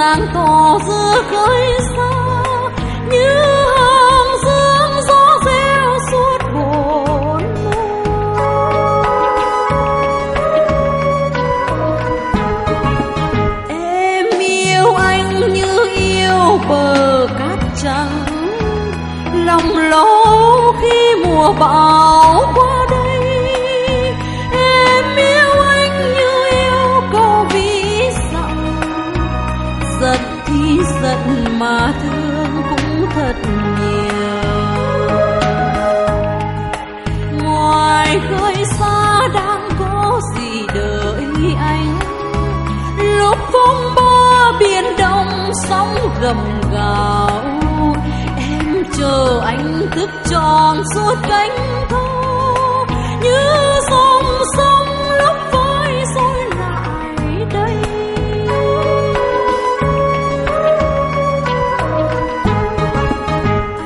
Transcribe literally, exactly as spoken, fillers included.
sáng tỏ giữa khơi xa, như hàng dương gió reo suốt bốn mùa. Em yêu anh như yêu bờ cát trắng, lòng lo khi mùa bão qua đây. Em yêu anh như yêu câu ví dặm, giận thì giận mà thương cũng thật nhiều. Ngoài khơi xa đang có gì đợi anh, lúc phong ba biển đông sóng gầm gào. Em chờ anh thức tròn suốt cánh thơ như gió